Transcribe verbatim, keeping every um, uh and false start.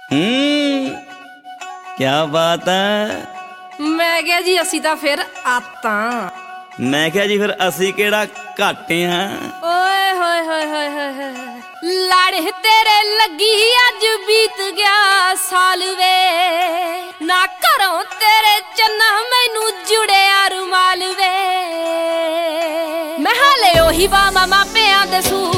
ਹੂੰ ਕਿਆ ਬਾਤ ਹੈ। ਮੈਂ ਕਿਹਾ ਜੀ ਅਸੀਂ ਤਾਂ ਫਿਰ ਆਤਾਂ। ਮੈਂ ਕਿਹਾ ਜੀ ਫਿਰ ਅਸੀਂ ਕਿਹੜਾ ਘੱਟ ਆਂ। ਓਏ ਹੋਏ ਹੋਏ ਹੋਏ ਹੋਏ ਲਾੜੇ ਤੇਰੇ ਲੱਗੀ ਅੱਜ ਬੀਤ ਗਿਆ ਸਾਲ ਵੇ, ਨਾ ਘਰੋਂ ਤੇਰੇ ਚੰਨਾ ਮੈਨੂੰ ਜੁੜਿਆ ਰੁਮਾਲ ਵੇ। ਮੈਂ ਹਾਲੇ ਉਹੀ ਵਾ ਮਾਪਿਆਂ ਦੇ ਸੂ